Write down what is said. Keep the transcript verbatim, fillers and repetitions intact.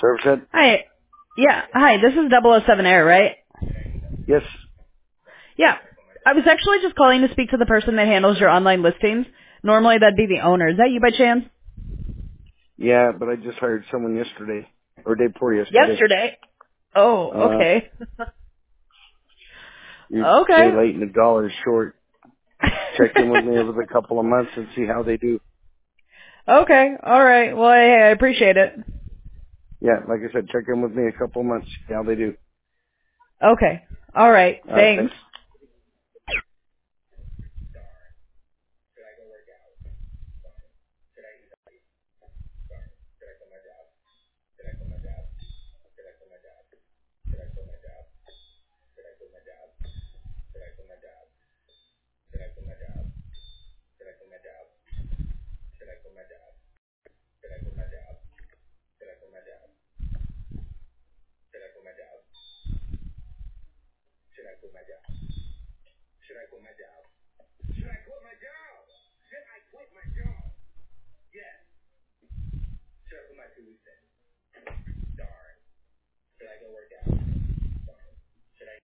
Service Hi. Yeah. Hi. This is double oh 007 Air, right? Yes. Yeah. I was actually just calling to speak to the person that handles your online listings. Normally that'd be the owner. Is that you by chance? Yeah, but I just hired someone yesterday, or day before yesterday. Yesterday. Oh, Uh, okay. you're okay. way late and a dollar short. Check in with me over a couple of months and see how they do. okay. All right. Well, hey, I appreciate it. Yeah, like I said, check in with me a couple of months, see how they do. Okay. All right. All right, Thanks. thanks.